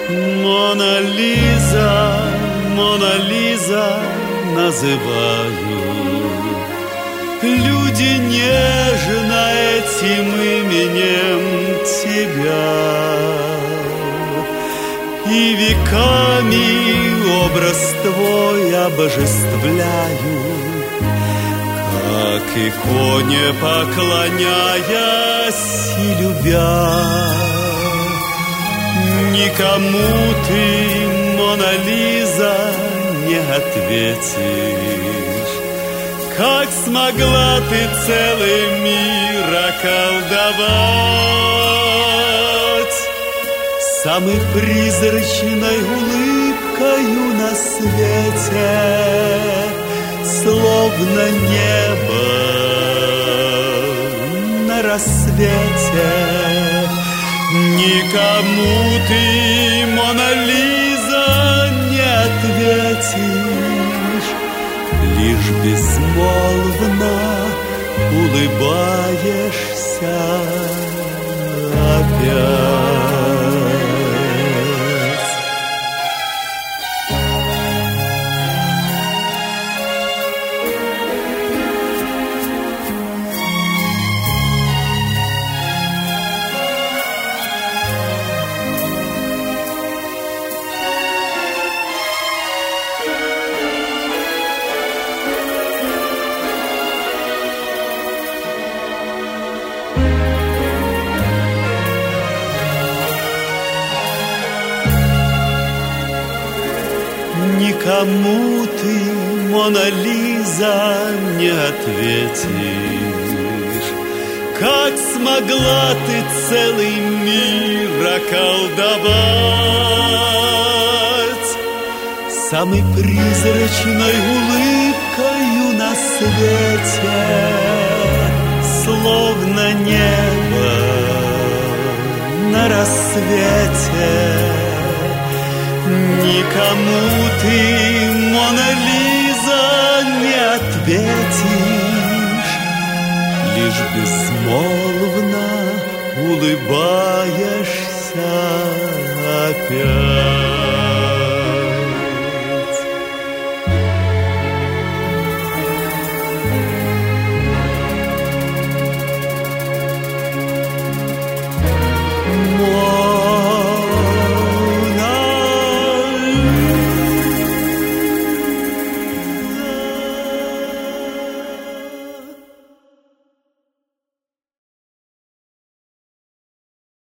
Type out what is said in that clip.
Мона Лиза, Мона Лиза называю. Люди нежно этим именем тебя и веками образ твой обожествляют, как иконе поклоняясь и любя. Никому ты, Мона Лиза, не ответишь, как смогла ты целый мир околдовать самой призрачной улыбкою на свете, словно небо на рассвете. Никому ты, Мона Лиза, не ответишь, лишь безмолвно улыбаешься опять. Никому ты, Мона Лиза, не ответишь, как смогла ты целый мир околдовать самой призрачной улыбкою на свете, словно небо на рассвете. Никому ты, Мона Лиза, не ответишь, лишь безмолвно улыбаешься опять.